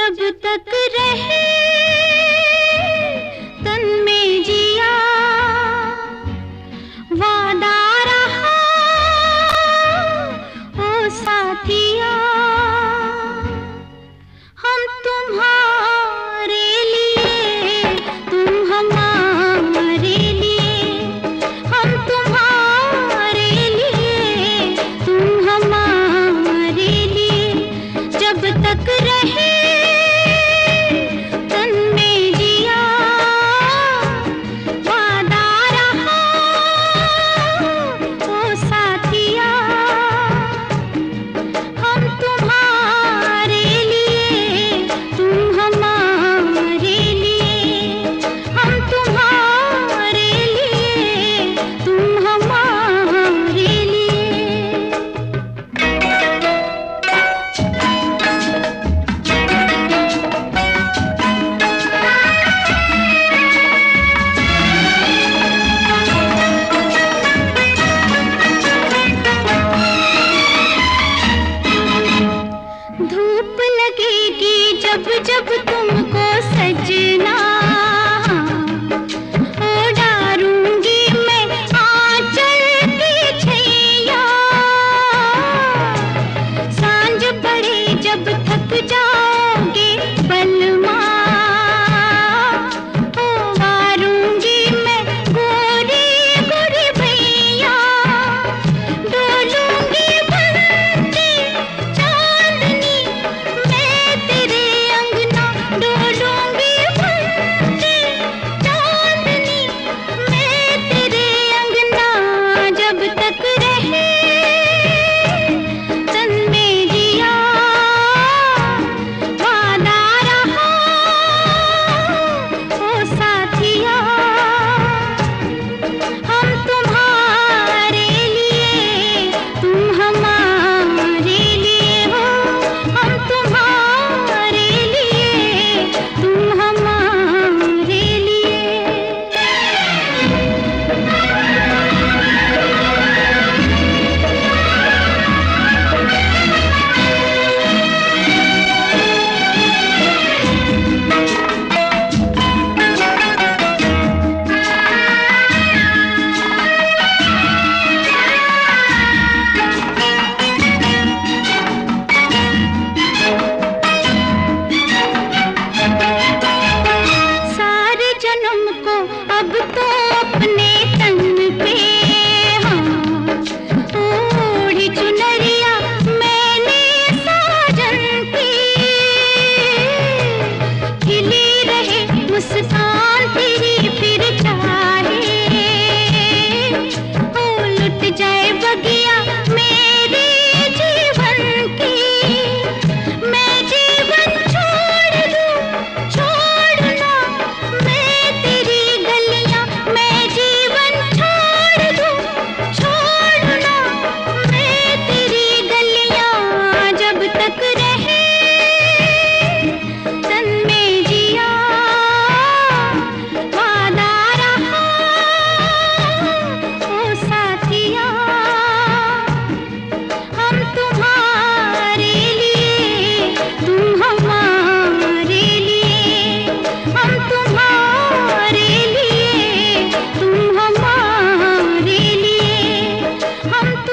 जब तक रहे तन में जिया, वादा रहा ओ साथिया, हम तुम्हारे लिए, तुम हमारे लिए, हम तुम्हारे लिए, तुम हमारे लिए, जब तक रहे जब जब तुमको सजना, ओ डारूंगी मैं आंचल की छैया, सांझ पड़े जब थक जाओगे बलमा, ओ वारूंगी मैं गोरी गोरी भैया, डोलूंगी बनके चांदनी मैं तेरे, डोलूंगी बनके चांदनी मैं तेरे अंगना, जब तक रहे तन में जिया, वादा रहा ओ साथिया, हम तुम्हारे लिए, तुम हमारे लिए हो, हम तुम्हारे लिए, तुम हमारे लिए। सारे जन्म को अब तो अपने तन पे, हाँ ओढ़ी चुनरिया मैंने साजन की, खिली रहे मुस्कान तेरी फिर चाहे, ओ लुट जाए बगिया मेरे जीवन की, मैं जीवन छोड़ दूं, छोड़ना मैं तेरी गलियां, मैं जीवन छोड़ दूं, छोड़ना मैं तेरी गलियां, जब तक रहे तन में जिया, वादा रहा ओ साथिया, हम तुम्हारे लिए, तुम हमारे लिए, हम तुम्हारे लिए, तुम हमारे लिए, हम